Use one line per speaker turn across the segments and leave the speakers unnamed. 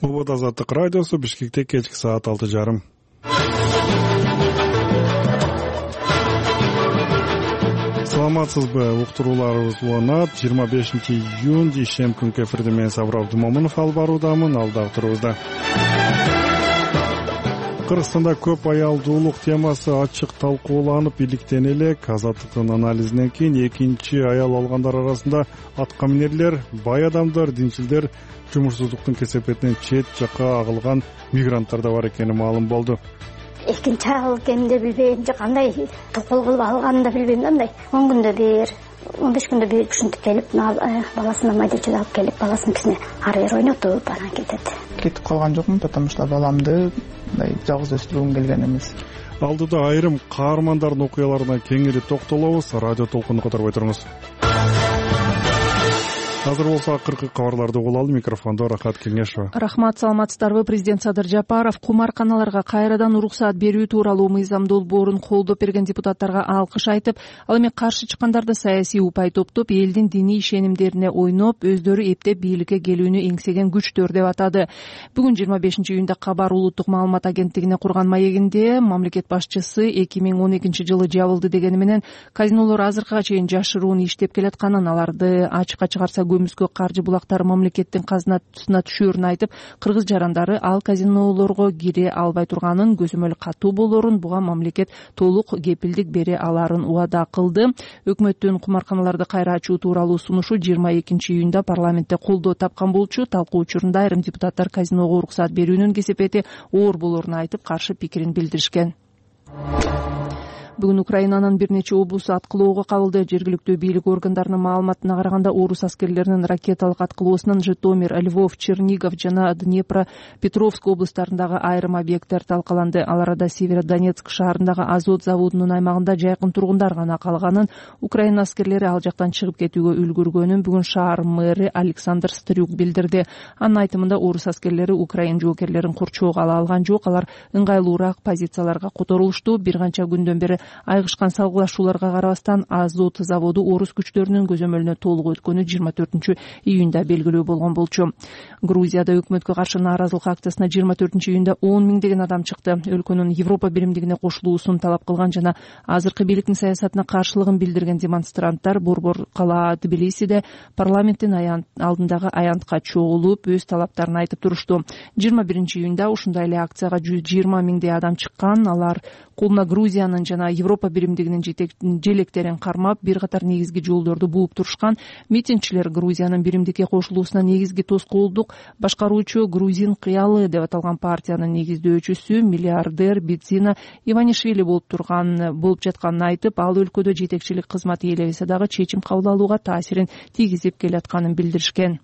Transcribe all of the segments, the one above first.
Убуд Азаттык радиосу, Бишкекте кечки саат 6:30. Саламатсызбы, уктурууларыбыз уланат. 25-июнь ишем күнкү эфирде мен Сабыр Абдумомунов алып баруудамын. Алдагы турубузда Кыргызстанда көп аялдуулук темасы ачык талкууланып иликтен элек. Азаттыктын анализинен кийин экинчи аял алгандар арасында аткаминерлер, бай адамдар, динчилдер, жумушсуздуктун кесепетинен чет жакка агылган мигранттар да бар экени маалым болду.
Экинчи аял экенин да билбейм, же кандай токол кылып алганын да билбейм да, мындай 10 күндө бир, 15 күндө бир ушинтип келип, баласына майдачыл алып келип, баласыныкисине ары бери ойнотуп анан кетет.
Кетип калган жокмун, потому что баламды мындай жалгыз өстүргүм келген эмес.
Алдыда айрым каармандардын окуяларына кеңири токтолобуз. Радио толкунду которбой туруңуз. Азыр болсо акыркы кабарларды угулалы. Микрофондо Рахат Кеңешова.
Рахмат, саламатсыздарбы? Президент Садыр Жапаров кумарканаларга кайрадан уруксаат берүү тууралуу мыйзам долбоорун колдоп берген депутаттарга алкыш айтып, ал эми каршы чыккандарды саясий упай топтоп, элдин диний ишенимдерине ойноп, өздөрү эптеп бийликке келүүнү эңсеген күчтөр деп атады. Бүгүн 25-июнда Кабар улуттук маалымат агенттигине курган маегинде мамлекет башчысы 2012-жылы жабылды дегени менен казинолор азыркыга чейин жашыруун иштеп келатканын, аларды ачыкка чыгарса көмүскө каржы булактары мамлекеттин казынасына түшөөрүн айтып, кыргыз жарандары ал казинолорго кире албай турганын, көзөмөл катуу болорун, буга мамлекет толук кепилдик бере аларын убада кылды. Өкмөттүн кумарканаларды кайра ачуу тууралуу сунушу 22-июнда парламентте колдоо тапкан болчу. Талкуу учурунда айрым депутаттар казиного уруксаат берүүнүн кесепети оор болоруна айтып, каршы пикирин билдиришкен. Бүгүн Украинанын бир нече облусу аткылоого кабылды. Жергиликтүү бийлик органдарынын маалыматына караганда, орус аскерлеринин ракеталык аткылоосунан Житомир, Львов, Чернигов жана Днепропетровск облустарындагы айрым объекттер талкаланды. Ал арада Северодонецк шаарындагы Азот заводунун аймагында жайкын тургундар гана калганын, Украина аскерлери ал жактан чыгып кетүүгө үлгүргөнүн бүгүн шаар мэри Александр Стрюк билдирди. Анын айтымында, орус аскерлери Украин жоокерлерин курчоого ала алган жок, алар ыңгайлуураак позицияларга которулушту. Бир канча күндөн бери айгышкан салгылашууларга карабастан, Азот заводу орус күчтөрүнүн көзөмөлүнө толук өткөнү 24-июнда белгилүү болгон болчу. Грузияда өкмөткө каршы нааразылык акциясына 24-июнда 10 миңдеген адам чыкты. Өлкөнүн Европа биримдигине кошулуусун талап кылган жана азыркы бийликтин саясатына каршылыгын билдирген демонстранттар Борбор кала Тбилисиде парламенттин алдындагы аянтка чогулуп, өз талаптарын айтып турушту. 21-июнда ушундай эле акцияга 120 миңдей адам чыккан. Алар колуна Грузиянын жана Европа биримдигинин желектерин кармап, бир катар негизги жолдорду бууп турушкан. Митингчилер Грузиянын биримдикке кошулуусуна негизги тоскоолдук башкаруучу Грузин кыялы деп аталган партиянын негиздөөчүсү миллиардер Бицина Иванишвили болуп жатканын айтып, ал өлкөдө жетекчилик кызмат ээлебесе дагы чечим кабыл алууга таасирин тийгизип келатканын билдиришкен.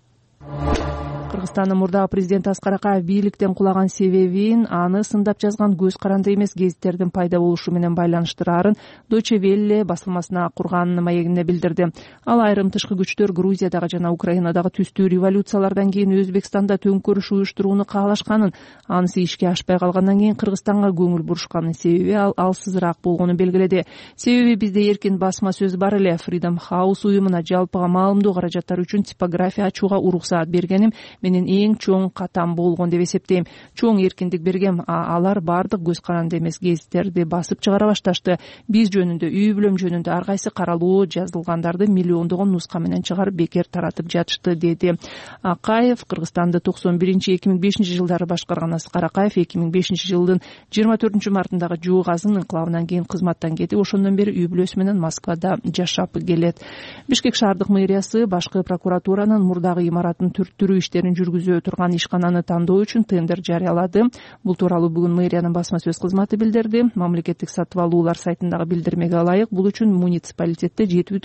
Кыргызстандын мурдагы президенти Аскар Акаев бийликтен кулаган себебин аны сындап жазган көз каранды эмес гезиттердин пайда болушу менен байланыштыраарын Deutsche Welle басылмасына курган маегинде билдирди. Ал айрым тышкы күчтөр Грузиядагы жана Украинадагы түстүү революциялардан кийин Өзбекстанда төңкөрүш уюштурууну каалашканын, анысы ишке ашпай калгандан кийин Кыргызстанга көңүл бурушканын себеби ал алсызыраак болгонун белгиледи. Себеби бизде эркин басма сөз бар эле. Freedom House уюмуна жалпыга маалымдоо каражаттары үчүн типография ачууга уруксаат бергеним менин эң чоң катам болгон деп эсептейм. Чоң эркиндик бергем, алар бардык көз каранды эмес гезиттерди басып чыгара башташты. Биз жөнүндө, үй бүлөм жөнүндө ар кайсы каралуу жазылгандарды миллиондогон нуска менен чыгарып бекер таратып жатышты, деди Акаев. Кыргызстанды 91-2005 жылдары башкарган Аскар Акаев 2005 жылдын 24 мартындагы Жуугазын инкылабынан кийин кызматтан кетип, ошондон бери үй бүлөсү менен Москвада жашап келет. Бишкек шаардык мэриясы башкы прокуратуранын мурдагы имаратын түрттүрүү иштерин жүргүзө турган ишкананы тандоо үчүн тендер жарыялады. Бул тууралуу бүгүн мэриянын басма сөз кызматы билдирди. Мамлекеттик сатып алуулар сайтындагы билдирмеге ылайык, бул үчүн муниципалитетте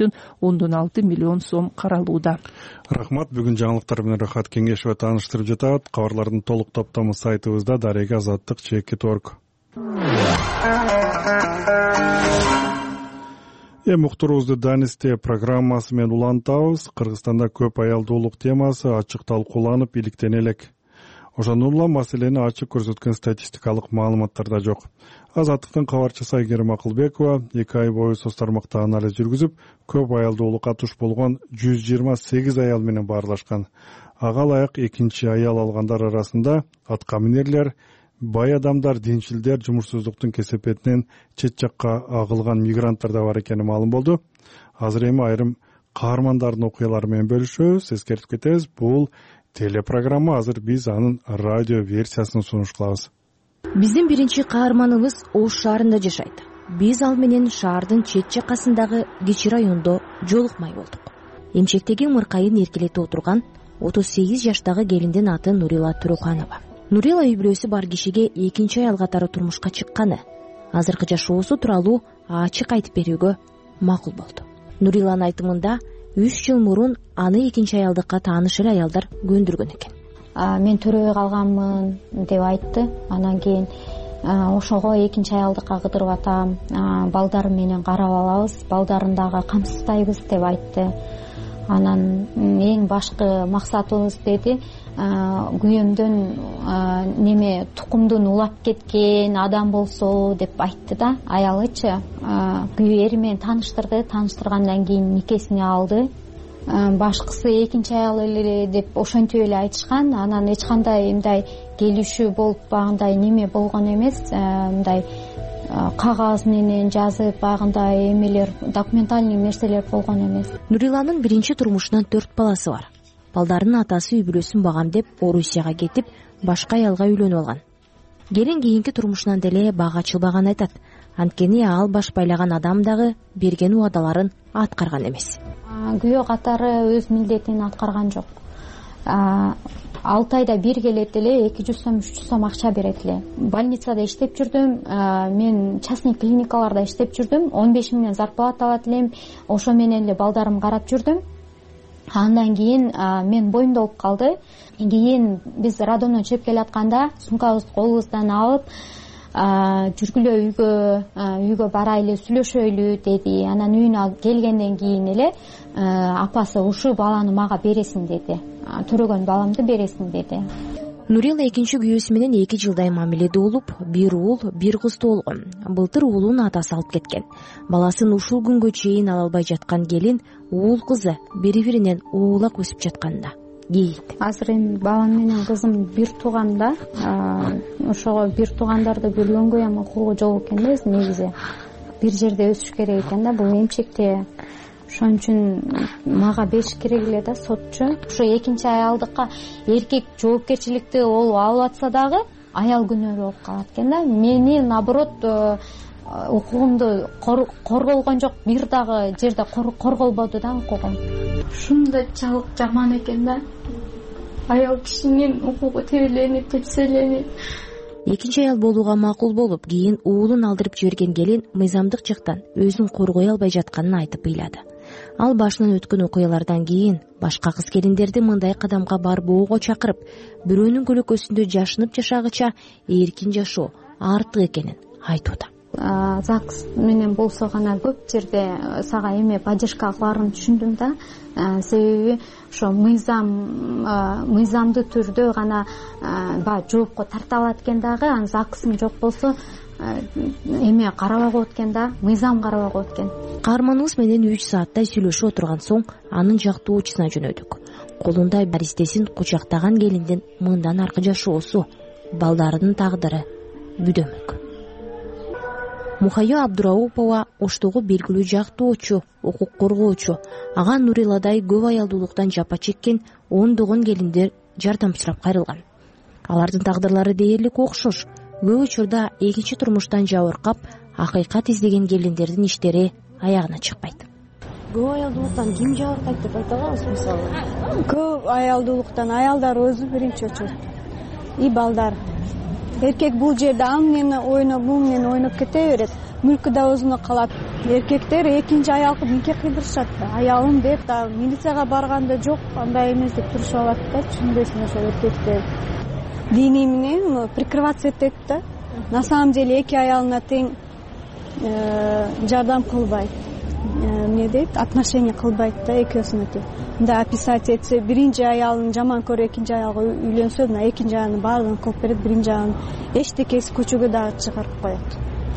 7,6 миллион сом каралууда.
Рахмат. Бүгүн жаңылыктар менен Рахат Кеңешова тааныштырып жатат. Кабарлардын толук топтому сайтыбызда darega.azattik.org. Уктуруубузду Данисте программасы менен улантабыз. Кыргызстанда көп аялдуулук темасы ачык талкууланып иликтен элек. Ошондон улам маселени ачык көрсөткөн статистикалык маалыматтар да жок. Азаттыктын кабарчысы Айгерим Акылбекова 2 ай бою соц тармакта анализ жүргүзүп, көп аялдуулукка туш болгон 128 аял менен баарлашкан. ага ылайык экинчи аял алгандар арасында аткаминерлер, бай адамдар, динчилдер, жумушсуздуктун кесепетинен чет жакка агылган мигранттар да бар экени маалым болду. Азыр эми айрым каармандардын окуялары менен бөлүшөбүз. Эскертип кетебиз, бул телепрограмма, азыр биз анын радио версиясын сунуш кылабыз.
Биздин биринчи каарманыбыз Ош шаарында жашайт. Биз ал менен шаардын чет жаккасындагы кичи райондо жолукмай болдук. Эмчектеги мыркайын эркелете отурган 38 жаштагы келиндин аты Нурила Туруханова. Нурила үй бүлөсү бар кишиге экинчи аял катары турмушка чыкканы, азыркы жашоосу тууралуу ачык айтып берүүгө макул болду. Нуриланын айтымында 3 жыл мурун аны экинчи аялдыкка тааныш эле аялдар көндүргөн экен.
Мен төрөбөй калганмын деп айтты. Анан кийин ошого экинчи аялдыкка кыдырып атам, балдарым менен карап алабыз, балдарын дагы камсызбайбыз деп айтты. Анан эң башкы максатыбыз деди, күйөөмдөн неме тукумдун улап кеткен адам болсо деп айтты да. Аялычы күйөө ери менен тааныштыргандан кийин никесине алды. Башкысы экинчи аял эле деп ошентип эле айтышкан. Анан эч кандай мындай келишүү болуп багындай неме болгон эмес. Мындай кагаз менен жазып багындай эмелер, документальный нерселер болгон эмес.
Нуриланын биринчи турмушунан 4 баласы бар. Балдарынын атасы үй бүлөсүн багам деп Орусияга кетип, башка аялга үйлөнүп алган. Келин кийинки турмушунан деле бага ачылбаганын айтат. Анткени ал баш байлаган адам дагы берген убадаларын аткарган эмес.
Күйөө катары өз милдетин аткарган жок. 6 айда бир келет эле 200 сом 300 сом акча берет эле. Больницада иштеп жүрдүм, мен частный клиникаларда иштеп жүрдүм. 15 миңден зарплата алат элем. Ошо менен эле балдарым карап жүрдүм. Андан кийин мен боюмда болуп калды. Кийин биз роддомдон чыгып келатканда сумкабызды колубуздан алып, жүргүлө үйгө барайлы, сүйлөшөйлү деди. Анан үйүнө келгенден кийин эле апасы ушу баланы мага бересиң деди. Төрөгөн баламды бересиң деди.
Нурила экинчи күйөөсү менен 2 жылдай мамиледе болуп, бир уул, бир кыз тоолгон. Былтыр уулун атасы алып кеткен. Баласын ушул күнгө чейин ала албай жаткан келин уул кызы бири-биринен уулак өсүп жатканда кейит.
Азыр эми балам менен кызым бир тууган да. Ошого бир туугандарды бөлгөнгө эми укугу жок экен да негизи. Бир жерде өсүш керек экен да, бул эмчекте. Ошон үчүн мага бериш керек эле да сотчу. Ошо экинчи аялдыкка эркек жоопкерчиликти ол алып атса дагы аял күнөө болуп калат экен да. Мени наоборот укугумду корголгон жок, бир дагы жерде корголбоду да укугум. Ушундайчалык жаман экен да. Аял кишинин укугу тебеленип, тепселенип.
Экинчи аял болууга макул болуп, кийин уулун алдырып жиберген келин мыйзамдык жактан өзүн коргой албай жатканын айтып ыйлады. Ал башынан өткөн окуялардан кийин башка кыз келиндерди мындай кадамга барбоого чакырып, бирөөнүн көлөкөсүндө жашынып жашагыча эркин жашоо артык экенин айтууда.
ЗАГС менен болсо гана көп жерде сага эме поддержка кыларын түшүндүм да. Себеби ошо мыйзамдуу түрдө гана жоопко тарта алат экен дагы, анын ЗАГСың жок болсо эме карабай коет экен да, мыйзам карабай коет экен.
Каарманыбыз менен 3 сааттай сүйлөшүп отурган соң анын жактоочусуна жөнөдүк. Колунда аристесин кучактаган келиндин мындан аркы жашоосу, балдарынын тагдыры бүдөмөк. Мухайо Абдураупова Оштогу белгилүү жактоочу, укук коргоочу. Ага Нуриладай көп аялдуулуктан жапа чеккен ондогон келиндер жардам сурап кайрылган. Алардын тагдырлары дээрлик окшош. Көп учурда экинчи турмуштан жабыркап, акыйкат издеген келиндердин иштери аягына чыкпайт.
Көп аялдуулуктан ким жабыркайт деп айта алабыз мисалы? Көп аялдуулуктан аялдар өзү биринчи очурут. И балдар. Эркек бул жерде ал менен ойноп, бул менен ойноп кете берет. Мүлкү да өзүнө калат. Эркектер экинчи аялды нике кыйдырышат да. Аялым деп да милицияга барганда жок, андай эмес деп турушуп алат да. Түшүнбөйсүң ошол эркектер. Диний менен прикрываться этет да. На самом деле эки аялына тең жардам кылбайт. Эмне дейт? Отношение кылбайт да экөөсүнө тең. Мындай описать этсе, биринчи аялын жаман көрүп экинчи аялга үйлөнсө, экинчи аялын баардыгын кылып берет, биринчи аялын эчтекеси көчөгө дагы чыгарып коет.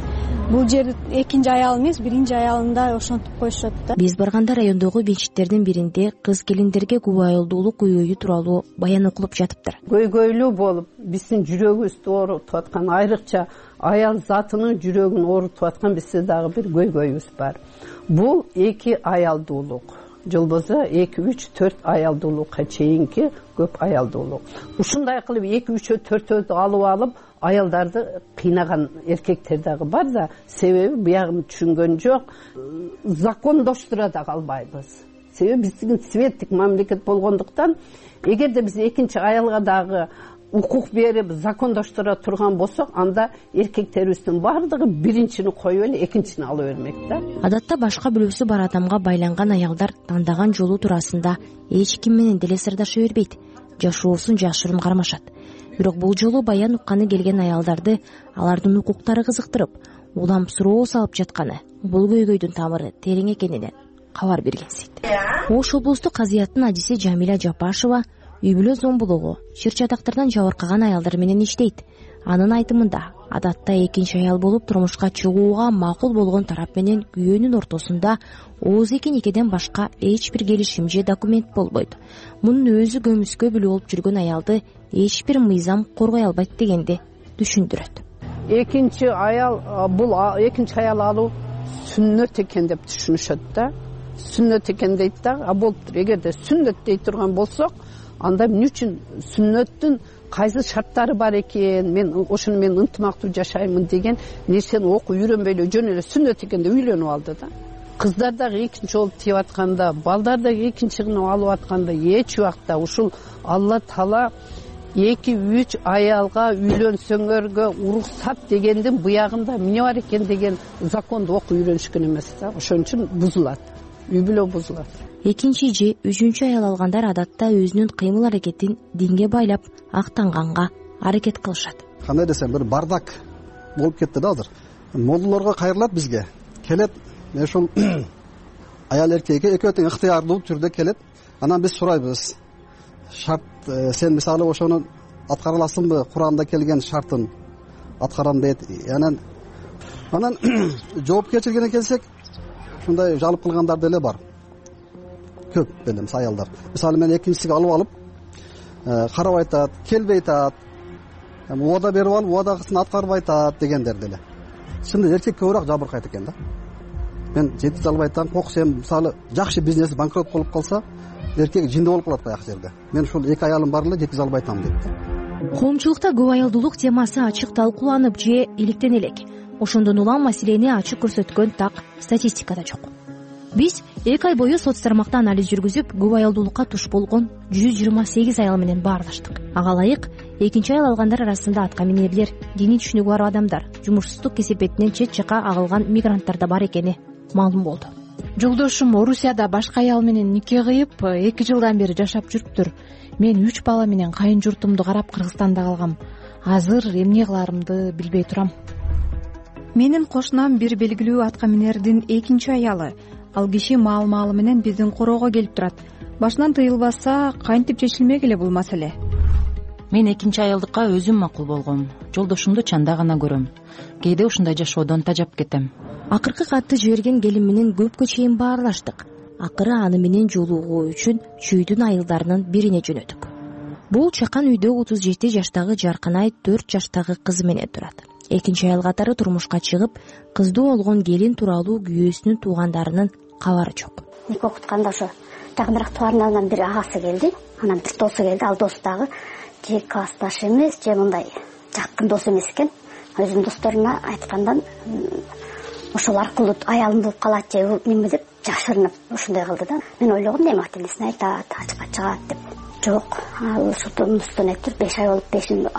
бул жер экинчи аял эмес, биринчи аялында ошентип коюшат да.
Биз барганда райондогу мечиттердин биринде кыз келиндерге көп айылдуулук үйөйү тууралуу баян окулуп жатыптыр.
Көйгөйлүү болуп, биздин жүрөгүбүздү оорутуп аткан, айрыкча аял затынын жүрөгүн оорутуп аткан бизде дагы бир көйгөйүбүз бар. Бул эки аялдуулук. Жол болсо 2-3-4 аялдуулукка чейинки көп аялдуулук. Ушундай кылып 2-3-4 алып аялдарды кыйнаган эркектер дагы бар да, себеби буягын түшүнгөн жок. Закондоштура да калбайбыз. Себеби биздин светтик мамлекет болгондуктан, эгерде биз экинчи аялга дагы укук берип закондоштура турган болсок, анда эркектерибиздин баардыгы биринчини коюп эле экинчини ала бермек да.
Адатта башка бирөөсү бар адамга байланган аялдар тандаган жолу туурасында эч ким менен деле сырдаша бербейт, жашоосун жашырын кармашат. Бирок бул жолу баян укканы келген аялдарды алардын укуктары кызыктырып, улам суроо салып жатканы бул көйгөйдүн тамыры терең экенинен кабар бергенсиз. Ош облустук казыяттын адиси Жамиля Жапашева үй бүлө зомбулугу, чыр-чатактардан жабыркаган аялдар менен иштейт. Анын айтымында, адатта экинчи аял болуп турмушка чыгууга макул болгон тарап менен күйөөнүн ортосунда ооз эки никеден башка эч бир келишим же документ болбойт. Мунун өзү көмүскө бүлө болуп жүргөн аялды эч бир мыйзам коргой албайт дегенди түшүндүрөт.
Экинчи аял, бул экинчи аял алуу сүннөт экен деп түшүнүшөт да. Сүннөт экен дейт да, болуптур. Эгерде сүннөт дей турган болсок, анда эмне үчүн сүннөттүн кайсы шарттары бар экен, мен ошону мен ынтымактуу жашаймын деген нерсени окуп үйрөнбөй эле жөн эле сүннөт экен деп үйлөнүп алды да. Кыздар дагы экинчи жолу тийип атканда, балдар дагы экинчи кылып алып атканда эч убакта ушул Алла Таала 2-3 аялга үйлөнсөңөргө уруксат дегендин буягында эмне бар экен деген законду окуп үйрөнүшкөн эмес да. Ошон үчүн бузулат. Үй бүлө бузулат.
Экинчи же үчүнчү аял алгандар адатта өзүнүн кыймыл аракетин динге байлап актанганга аракет кылышат.
Кандай десем, бир бардак болуп кетти да азыр. Молдолорго кайрылат бизге. Келет, ошол аял эркекке экөө тең ыктыярдуу түрдө келет. Анан биз сурайбыз. Шарт, сен мисалы ошону аткара аласыңбы? Куранда келген шартын аткарам дейт. Анан жоопкерчилигине келсек, ушундай жалып кылгандар деле бар. Көп деле аялдар. Мисалы мен экинчисиге алып карабай атат, келбей атат. Уада берип алып, уадагысын аткарбай атат дегендер деле. Чынында эркек көбүрөөк жабыркайт экен да. Мен жети жалбай атам, коксем мисалы жакшы бизнес банкрот болуп калса, эркек жинде болуп калат баягы жерде. Мен ушул эки аялым бар эле, жети жалбай атам дейт да.
Коомчулукта көп аялдуулук темасы ачык талкууланып же иликтен элек. Ошондон улам маселени ачык көрсөткөн так статистикада жок. Биз 2 ай бою соц тармакта анализ жүргүзүп, көп аялдуулукка туш болгон 128 аял менен баарлаштык. Ага ылайык экинчи аял алгандар арасында аткаминерлер, диний түшүнүгү бар адамдар, жумушсуздук кесепетинен чет жака агылган мигранттар да бар экени маалым болду.
Жолдошум Орусияда башка аял менен нике кыйып 2 жылдан бери жашап жүрүптүр. Мен 3 бала менен кайын журтумду карап Кыргызстанда калгам. Азыр эмне кыларымды билбей турам.
Менин кошунам бир белгилүү аткаминердин экинчи аялы. Ал киши маал-маалы менен биздин короого келип турат. Башынан тыйылбаса, кантип чечилмек эле бул маселе?
Мен экинчи аялдыкка өзүм макул болгом. Жолдошумду чанда гана көрөм. Кээде ушундай жашоодон тажап кетем.
Акыркы катты жиберген келин менен көпкө чейин баарлаштык. Акыры аны менен жолугуу үчүн чүйдүн айылдарынын бирине жөнөдүк. Бул чакан үйдө 37 жаштагы Жарканай 4 жаштагы кызы менен турат. Экинчи аял катары турмушка чыгып, кыздуу болгон келин тууралуу күйөөсүнүн туугандарынын кабары жок.
Нике окутканда ошо жакыныраак туугандарынан бир агасы келди, анан бир досу келди. Ал досу дагы же классташ эмес, же мындай жакын дос эмес экен. Өзүнүн досторуна айткандан ошол аркылуу аялым болуп калат же неме деп жашырынып ушундай кылды да. Мен ойлогом, эми ата-энесине айтат, ачыкка чыгат деп. Жок, ал ушундон өтүп 5 ай болуп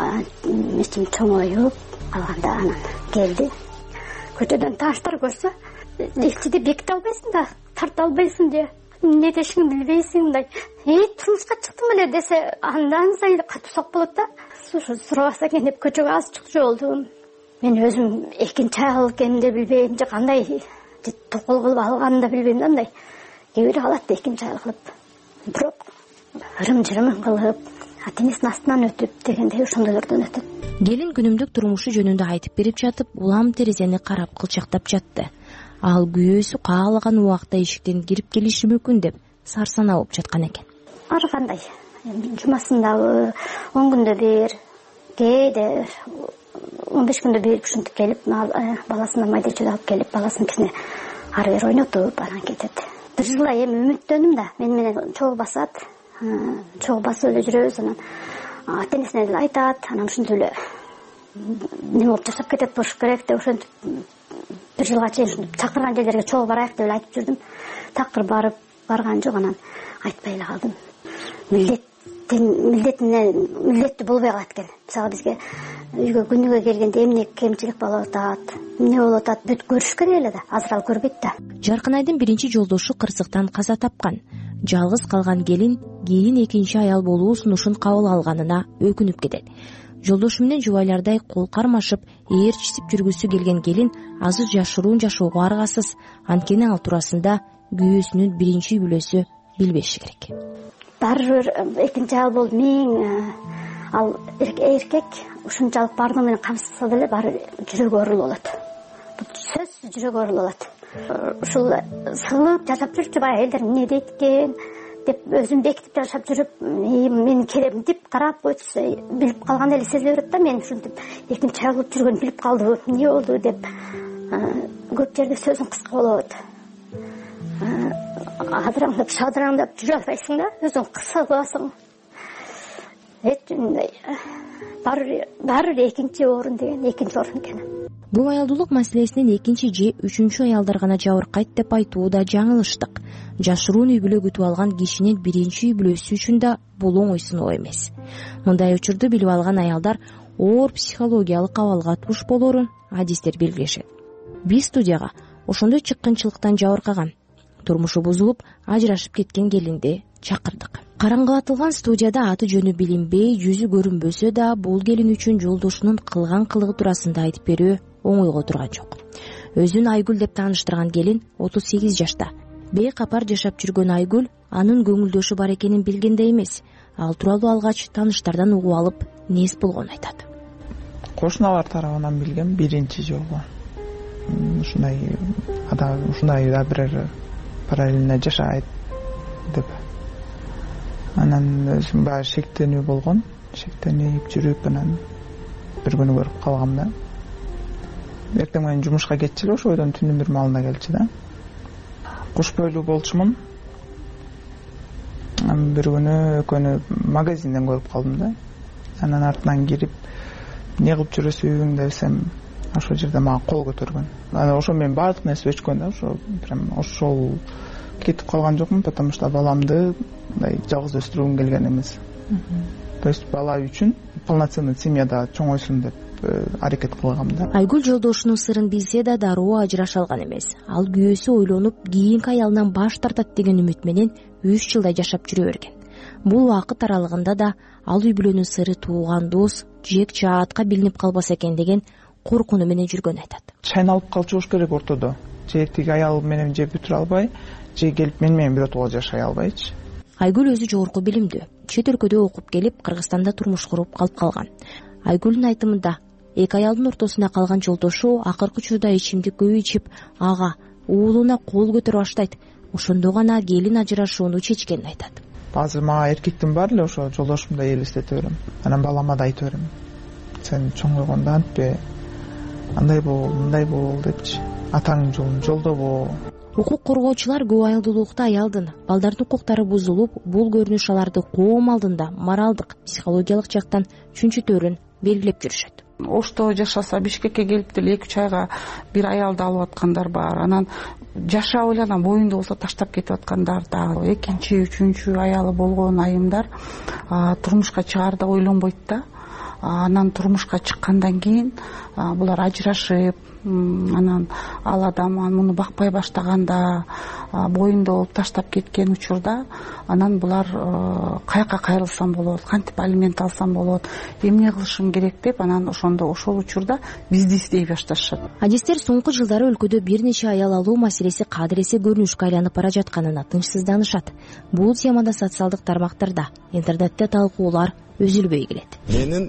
5-ин чоңоюп алганда анан келди. Көчөдөн тааштар көрсө, лифтиди беките албайсың да, тарта албайсың же. Эмне дешиңди билбейсиң мындай. Турмушка чыктым эле десе, андан сайын катып сок болот да. Сурабаса экен деп көчөгө аз чыгып жолдум. Мен өзүм экинчи аял экенин да билбейм же кандай токол кылып алганын да билбейм да, мындай. Кээ бири калат экинчи аял кылып. Бирок ырым-жырым кылып, ата энесинин астынан өтүп дегендей ошондойлордон өтөт.
Келин күнүмдүк турмушу жөнүндө айтып берип жатып, улам терезени карап кылчактап жатты. Ал күйөөсү каалаган убакта эшиктен кирип келиши мүмкүн деп сарсана болуп жаткан экен.
Ар кандай жумасындабы 10 күндө бир, кээде 15 күндө бир ушинтип келип, баласына майдачыл алып келип, баласыныкисине ары бери ойнотуп анан кетет. Бир жыл эми үмүттөнүм да, менен чогуу басат, чогуу басып эле жүрөбүз, анан ата энесине деле айтат, анан ушинтип эле неме болуп жашап кетет болуш керек деп ошентип бир жылга чейин чакырган жерлерге чогуу барайык деп эле айтып жүрдүм. Такыр барган жок, анан айтпай эле калдым. Милдеттүү болбой калат экен. Мисалы бизге үйгө күнүгө келгенде эмне кемчилик болуп атат, эмне болуп атат, бүт көрүш керек эле да, азыр ал көрбөйт да.
Жаркынайдын биринчи жолдошу кырсыктан каза тапкан. Жалгыз калган келин кийин экинчи аял болуу сунушун кабыл алганына өкүнүп кетет. Жолдошу менен жубайлардай кол кармашып, ээрчисип жүргүсү келген келин азыр жашыруун жашоого аргасыз. Анткени ал туурасында күйөөсүнүн биринчи бүлөсү билбеши керек.
Баары бир экинчи аял болуп ал эркек ушунчалык баардыгы менен камсызса деле баары жүрөгү оорул болот. Бул сөзсүз жүрөгү оорул болот. Ушул сыгылып жашап жүрчү баягы элдер эмне дейт экен деп өзүн бекитип жашап жүрүп, мен керемтип карап койчу, билип калган эле сезиле берет да. Мен ушинтип экинчи аял болуп жүргөнү билип калды, эмне болду деп көп жерде сөзүң кыска болот. Адыраңдап, шадыраңдап жүрө албайсың да, өзүң кыса кыласың. Баары экинчи орун деген экинчи орун экен.
Бул аялдуулук маселесинин экинчи же үчүнчү аялдар гана жабыркайт деп айтуу да жаңылыштык. Жашыруун үй бүлө күтүп алган кишинин биринчи үй бүлөсү үчүн да бул оңой сыноо эмес. Мындай учурду билип алган аялдар оор психологиялык абалга туш болорун адистер белгилешет. Биз студияга ошондой чыккынчылыктан жабыркаган, турмушу бузулуп, ажырашып кеткен келинди чакырдык. Караңгылатылган студияда аты жөнү билинбей, жүзү көрүнбөсө да, бул келин үчүн жолдошунун кылган кылыгы туурасында айтып берүү оңойго турган жок. Өзүн Айгүл деп тааныштырган келин 38 жашта. Бейкапар жашап жүргөн Айгүл анын көңүлдөшү бар экенин билген да эмес. Ал тууралуу алгач тааныштардан угуп алып, нес болгонун айтат.
Кошуналар тарабынан билгем биринчи жолу. Ушундай бир параллельно жашайт деп. Анан өзүм баары шектенүү болгон, шектенип жүрүп, анан бир күнү көрүп калгам да. Эртең менен жумушка кетчү эле, ошо бойдон түндүн бир маалында келчү да. Куш бойлуу болчумун. Бир күнү экөөнү магазинден көрүп калдым да. Анан артынан кирип, эмне кылып жүрөсүң десем, ошол жерде мага кол көтөргөн. Анан ошо мен баардык нерсе өчкөн да, ошо прям ошол кетип калган жокмун, потому что баламды мындай жалгыз өстүргүм келген эмес. То есть бала үчүн полноценный семьяда чоңойсун деп аракет кылгам да.
Айгүл жолдошунун сырын билсе да дароо ажыраша алган эмес. Ал күйөөсү ойлонуп, кийинки аялынан баш тартат деген үмүт менен 3 жылдай жашап жүрө берген. Бул убакыт аралыгында да ал үй бүлөнүн сыры тууган дос, жек жаатка билинип калбаса экен деген коркуну менен жүргөнүн айтат.
Чайналып калчу болуш керек ортодо. Же тиги аял менен же бүтүрө албай, же келип менен бир отого жашай албайчы.
Айгүл өзү жогорку билимдүү, чет өлкөдө окуп келип, Кыргызстанда турмуш куруп калып калган. Айгүлдүн айтымында эки аялдын ортосунда калган жолдошу акыркы учурда ичимдик көп ичип, ага уулуна кол көтөрө баштайт. Ошондо гана келин ажырашууну чечкенин айтат.
Азыр мага эркектин баары эле ошо жолдошумдай элестете берем. Анан балама да айта берем. Сен чоңойгондо антпе, андай мындай бол депчи. Атаңдын жолун жолдобо.
Укук коргоочулар көп аялдуулукта аялдын, балдардын укуктары бузулуп, бул көрүнүш аларды коом алдында моралдык, психологиялык жактан чүнчүтөөрүн белгилеп жүрүшөт.
Ошто жашаса Бишкекке келип деле 2-3 айга бир аялды алып аткандар бар. Анан жашап эле анан боюнда болсо таштап кетип аткандар да. Экинчи, үчүнчү аялы болгон айымдар турмушка чыгаарда ойлонбойт да. Анан турмушка чыккандан кийин булар ажырашып, анан ал адам муну бакпай баштаганда, боюнда болуп таштап кеткен учурда, анан булар каяка кайрылсам болот, кантип алимент алсам болот, эмне кылышым керек деп, анан ошол учурда бизди издей башташат.
Адистер соңку жылдары өлкөдө бир нече аял алуу маселеси кадыресе көрүнүшкө айланып бара жатканына тынчсызданышат. Бул темада социалдык тармактарда, интернетте талкуулар үзүлбөй келет.
Менин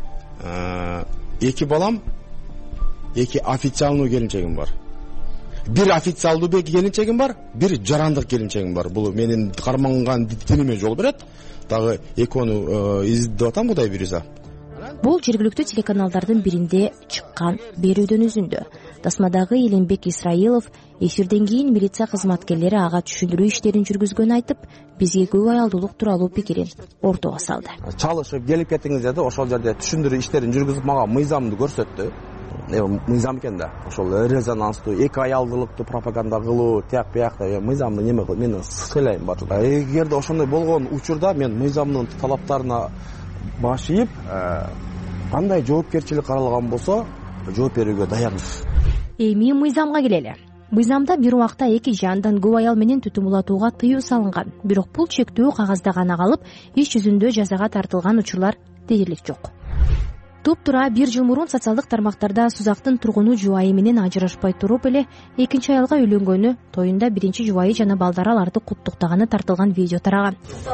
2 балам, 2 официалдуу келинчегим бар. Бир официалдуу келинчегим бар, бир жарандык келинчегим бар. Бул менин карманган диниме жол берет. Дагы экөөнү издеп атам, Кудай буйруса.
Бул жергиликтүү телеканалдардын биринде чыккан берүүдөн үзүндү. Тасмадагы Элимбек Исраилов эфирден кийин милиция кызматкерлери ага түшүндүрүү иштерин жүргүзгөнүн айтып, бизге көп аялдуулук тууралуу пикирин ортого салды.
Чалышып келип кетиңиз деп ошол жерде түшүндүрүү иштерин жүргүзүп мага мыйзамды көрсөттү. Мыйзам экен да. Ошол резонанстуу 2 аялдуулукту пропаганда кылуу, тияк биякта мыйзамды неме кылып, мен сыйлайм бар. Эгерде ошондой болгон учурда мен мыйзамдын талаптарына баш ийип, кандай жоопкерчилик каралган болсо, жооп берүүгө даярмын.
Эми мыйзамга келели. Мыйзамда бир убакта 2 жандан көп аял менен түтүн улатууга тыюу салынган. Бирок бул чектөө кагазда гана калып, иш жүзүндө жазага тартылган учурлар дээрлик жок. Туп-тура 1 жыл мурун социалдык тармактарда Сузактын тургуну жубайы менен ажырашпай туруп эле 2 аялга үйлөнгөнү, тоюнда 1 жубайы жана балдары аларды куттуктаганы тартылган видео тараган.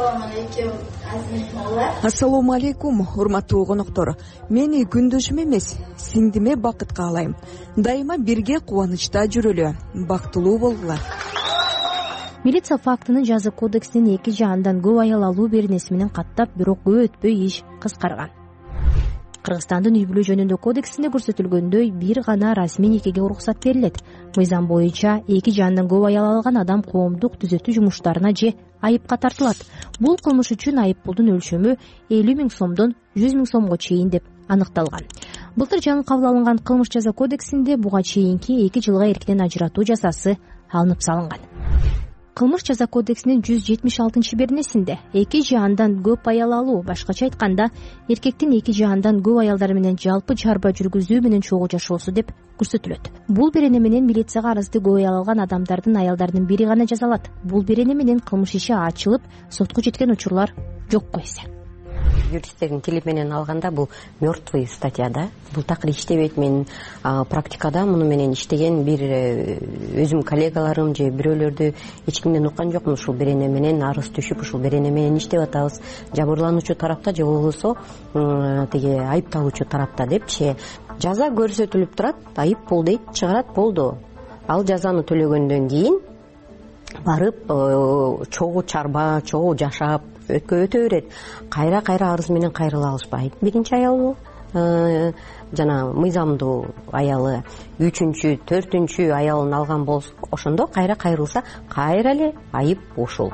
Ассалому алейкум, урматтуу коноктор. Мени күндөшүм эмес, сиңдиме бакыт каалайм. Дайыма бирге кубанычта жүрөлү, бактылуу болгула.
Милиция фактынын жазы кодексинин 2 жандан көп аял алуу беренеси менен каттап, бирок көп өтпөй иш кыскарган. Кыргызстандын үй бүлө жөнүндө кодексинде көрсөтүлгөндөй бир гана расмий никеге уруксат берилет. Мыйзам боюнча 2 жандан көп аял алган адам коомдук түзөтүү жумуштарына же айыпка тартылат. Бул кылмыш үчүн айып пулдун өлчөмү 50 000 сомдон 100 000 сомго чейин деп аныкталган. Былтыр жаңы кабыл алынган кылмыш жаза кодексинде буга чейинки 2 жылга эркинен ажыратуу жазасы алынып салынган. Кылмыш жаза кодексинин 176 беренесинде 2 жандан көп аял алуу, башкача айтканда, эркектин 2 жандан көп аялдар менен жалпы чарба жүргүзүү менен чогуу жашоосу деп көрсөтүлөт. Бул берене менен милицияга арызды көп аял алган адамдардын аялдарынын бири гана жазалат. Бул берене менен кылмыш иши ачылып, сотко жеткен учурлар жокко эсе.
Юристтердин тили менен алганда бул мертвый статья да. Бул такыр иштебейт. Мен практикада муну менен иштеген бир өзүм коллегаларым же бирөөлөрдү эч кимден уккан жокмун. Ушул берене менен арыз түшүп, ушул берене менен иштеп атабыз. Жабырлануучу тарапта же болбосо тиги айыпталуучу тарапта депчи. Жаза көрсөтүлүп турат, айып пул дейт, чыгарат, болду. Ал жазаны төлөгөндөн кийин барып чогуу чарба, чогуу жашап өтө берет. Кайра арыз менен кайрыла алышпайт. 1 аял жана мыйзамдуу аялы 3-чү, 4-чү аялын алган болсо, ошондо кайра кайрылса, кайра эле айып ушул.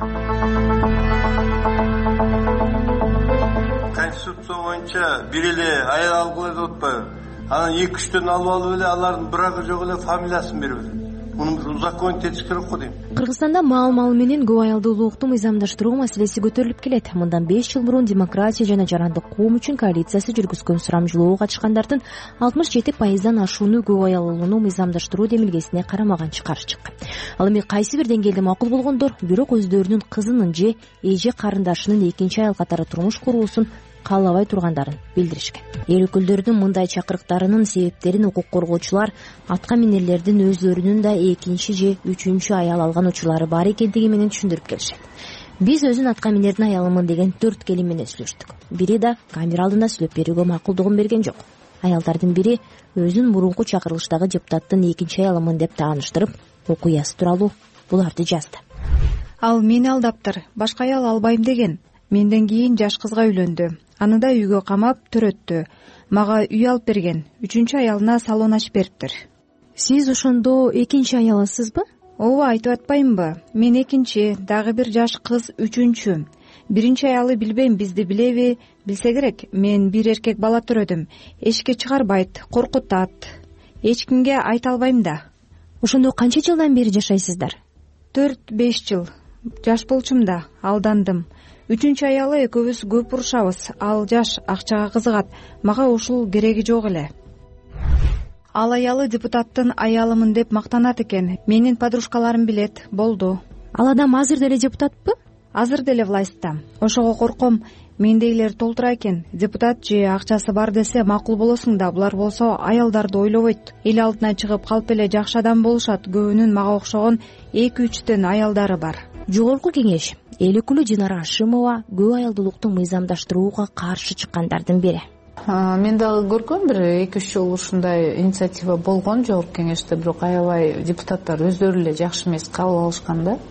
Конституция боюнча бир эле аял алгыла деп атпайбы? Анан 2-3төн алып эле алардын бирагы жок эле фамилиясын берип. Муну узаконить этиш керек го дейм.
Кыргызстанда маал менен көп аялдуулукту мыйзамдаштыруу маселеси көтөрүлүп келет. Мындан 5 жыл мурун демократия жана жарандык коом үчүн коалициясы жүргүзгөн сурамжылоого катышкандардын 67%дан ашууну көп аялуулууну мыйзамдаштыруу демилгесине карамаган чыгарып чыккан. Ал эми кайсы бир деңгээлде макул болгондор, бирок өздөрүнүн кызынын же эже карындашынын 2 аял катары турмуш куруусун каалабай тургандарын билдиришкен. Эл өкүлдөрүнүн мындай чакырыктарынын себептерин укук коргоочулар атка минерлердин өздөрүнүн да 2 же 3 аял алган учурлары бар экендиги менен түшүндүрүп келишет. Биз өзүн атка минердин аялымын деген 4 келин менен сүйлөштүк. Бири да камера алдында сүйлөп берүүгө макулдугун берген жок. Аялдардын бири өзүн мурунку чакырылыштагы депутаттын 2 аялымын деп тааныштырып, окуясы тууралуу буларды жазды.
Ал мени алдаптыр, башка аял албайм деген. Менден кийин жаш кызга үйлөндү. Аны да үйгө камап төрөттү. Мага үй алып берген. 3 аялына салон ачып бериптир.
Сиз ошондо 2 аялысызбы?
Ооба, айтып атпаймынбы? Мен 2, дагы бир жаш кыз 3. 1 аялы билбейм, бизди билеби? Билсе керек. Мен бир эркек бала төрөдүм. Эшикке чыгарбайт, коркутат. Эч кимге айта албайм да.
Ошондо канча жылдан бери жашайсыздар?
4-5 жыл. Жаш болчумун да, алдандым. 3 аялы экөөбүз көп урушабыз. Ал жаш, акчага кызыгат. Мага ушул кереги жок эле. Ал аялы депутаттын аялымын деп мактанат экен. Менин подружкаларым билет, болду.
Ал адам азыр деле депутатпы?
Азыр деле властьта. Ошого корком. Мендейлер толтура экен. Депутат же акчасы бар десе макул болосуң да, булар болсо аялдарды ойлобойт. Эл алдына чыгып калп эле жакшы адам болушат. Көбүнүн мага окшогон 2-3төн аялдары бар.
Жогорку кеңеш эл өкүлү Динара Ашимова көп аялдуулукту мыйзамдаштырууга каршы чыккандардын бири.
Мен дагы көргөм, бир 2-3 жолу ушундай инициатива болгон жогорку кеңеште, бирок аябай депутаттар өздөрү эле жакшы эмес кабыл алышкан да.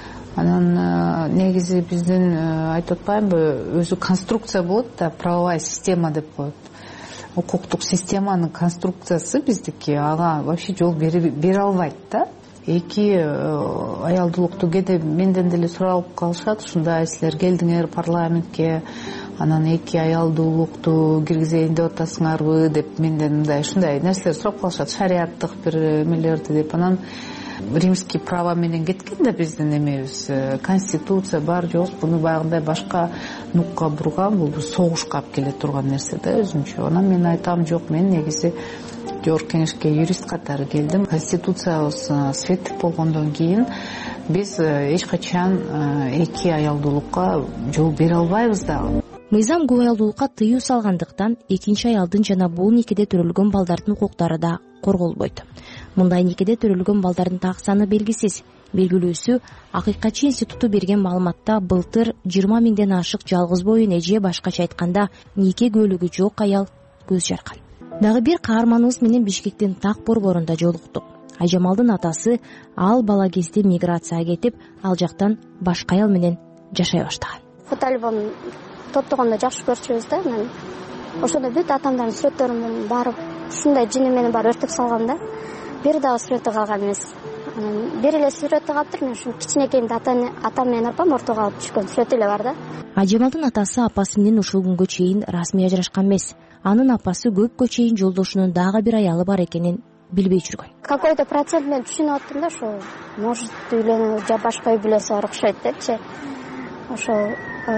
Анан негизи биздин айтып атпаймынбы, өзү конструкция болот да, правовая система деп коет. Укуктук системанын конструкциясы биздики ага вообще жол бере албайт да. Эки аялдуулукту кээде менден деле суралып калышат, ушундай силер келдиңер парламентке, анан эки аялдуулукту киргизейин деп атасыңарбы деп менден ушундай нерселер сурап калышат, шариаттык бир эмелерди деп. Анан римский право менен кеткен да биздин эмебиз, конституция бар жок, буну баягындай башка нукка бурган, бул согушка алып келе турган нерсе да өзүнчө. Анан мен айтам, жок, мен негизи жогорку кеңешке юрист катары келдим. Конституциябыз светтик болгондон кийин биз эч качан эки аялдуулукка жол бере албайбыз дагы.
Мыйзам көп аялдуулукка тыюу салгандыктан экинчи аялдын жана бул никеде төрөлгөн балдардын укуктары да корголбойт. Мындай никеде төрөлгөн балдардын так саны белгисиз. Белгилүүсү, Акыйкатчы институту берген маалыматта былтыр 20 миңден ашык жалгыз боюн эже, башкача айтканда нике көлүгү жок аял көз жарган. Дагы бир каарманыбыз менен Бишкектин так борборунда жолуктук. Айжамалдын атасы ал бала кезде миграцияга кетип, ал жактан башка аял менен жашай баштаган.
Фотоальбом топтогондо жакшы көрчүбүз да. Мен ошондо бүт атамдардын сүрөттөрүн барып ушундай жини менен барып өртөп салгам да. Бир дагы сүрөтү калган эмес. Бир эле сүрөтү калыптыр. Мен ушу кичинекейимде атам менен апам ортого алып түшкөн сүрөтү эле бар да. Айжамалдын
атасы апасы менен ушул күнгө чейин расмий ажырашкан эмес. Анын апасы көпкө чейин жолдошунун дагы бир аялы бар экенин билбей жүргөн.
Какой-то процент мен түшүнүп аттым да, ошо может үйлөнүү же башка үй бүлөсү бар окшойт депчи. Ошол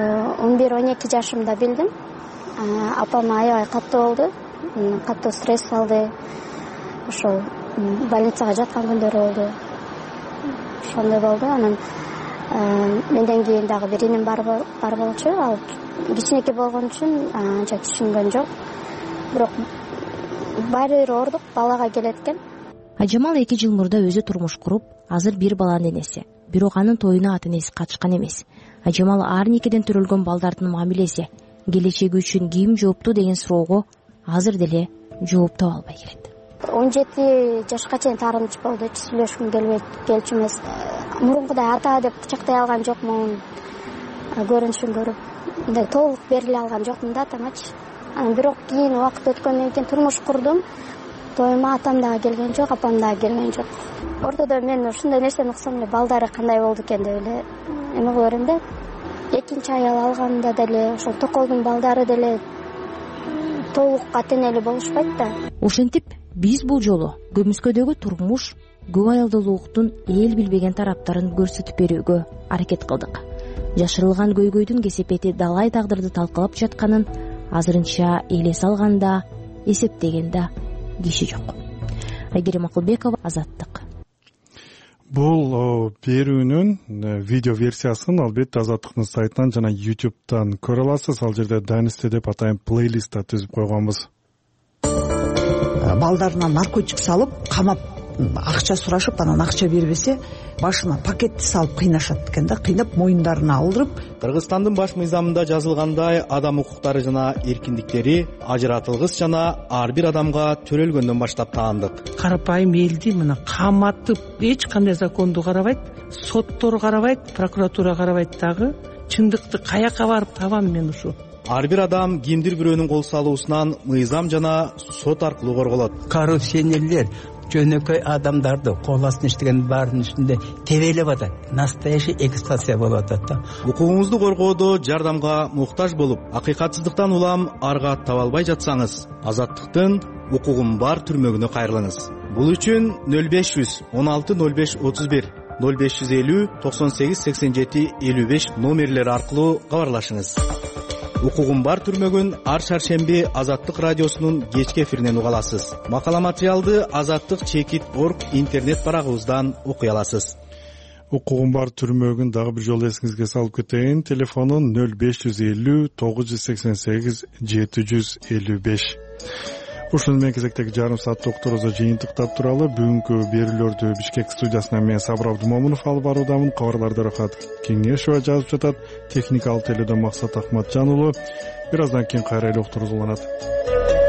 11-12 жашымда билдим. Апам аябай каттуу болду. Каттуу стресс алды. Ошол больницага жаткан күндөрү болду. Ошондой болду. Анан менден кийин дагы бир иним бар болчу. Ал кичинекей болгон үчүн анча түшүнгөн жок. Бирок баары бир ордук балага келет экен.
Айжамал 2 жыл мурда өзү турмуш куруп, азыр бир баланын энеси. Бирок анын тоюна ата-энеси катышкан эмес. Айжамал ар никеден төрөлгөн балдардын мамилеси, келечеги үчүн ким жооптуу деген суроого азыр деле жооп таба албай келет. 17 жашка чейин таарынч болду, сүйлөшкүм келчү эмес. Мурункудай ата деп кучактай алган жокмун. Көрүнүшүн көрүп, мындай толук бериле алган жокмун да атамачы. Анан бирок кийин убакыт өткөндөн кийин турмуш курдум. Тоюма атам дагы келген жок, апам дагы келген жок. Ортодо мен ушундай нерсени уксам эле балдары кандай болду экен деп эле эме кыла берем да. Экинчи аял алганда деле ошол токолдун балдары деле толукка тенели болушпайт да. Ошентип биз бул жолу Көмүскөдөгү турмуш көп аялдуулуктун эл билбеген тараптарын көрсөтүп берүүгө аракет кылдык. Жашырылган көйгөйдүн кесепети далай тагдырды талкалап жатканын азырынча эле салганда, эсептегенде киши жок. Айгерим Акылбекова, Азаттык.
Бул берүүнүн видео версиясын албетте Азаттыктын сайтынан жана YouTube'дан көрө аласыз. Ал жерде Дайнисти деп атайын плейлист түзүп койгонбуз.
Балдарына наркотик салып, камап акча сурашып, анан акча бербесе, башына пакетти салып кыйнашат экен да, кыйнап моюндарына алдырып.
Кыргызстандын баш мыйзамында жазылгандай, адам укуктары жана эркиндиктери ажыратылгыс жана ар бир адамга төрөлгөндөн баштап таандык.
Карапайым элди мына каматып, эч кандай законду карабайт, соттор карабайт, прокуратура карабайт дагы. Чындыкты каяка барып табам мен ушу?
Ар бир адам кимдир бирөөнүн кол салуусунан мыйзам жана сот аркылуу корголот.
Коррупционерлер жөнөкөй адамдарды кол астына иштеген баардын үстүндө тебелеп атат. Настоящий эксплуатация болуп атат да.
Укугуңузду коргоодо жардамга муктаж болуп, акыйкатсыздыктан улам арга таба албай жатсаңыз, Азаттыктын укугум бар түрмөгүнө кайрылыңыз. Бул үчүн 0500 16 05 31 0550 98 87 55 номерлери аркылуу кабарлашыңыз. Укугум бар түрмөгүн ар шаршемби Азаттык радиосунун кечки эфиринен уга аласыз. Макала материалды azattik.org интернет барагыбыздан окуй аласыз.
Укугум бар түрмөгүн дагы бир жолу эсиңизге салып кетейин. Телефонун 0550 988 755. ушуну менен кезектеги жарым саат докторубузду жыйынтыктап туралы бүгүнкү берүүлөрдү Бишкек студиясынан мен Сабыр Абдумомунов алып баруудамын. Кабарларды Рахат Кеңешова жазып жатат. Техникалык теледон Максат Акматжан уулу. Бир аздан кийин кайра эле уктуруз уланат.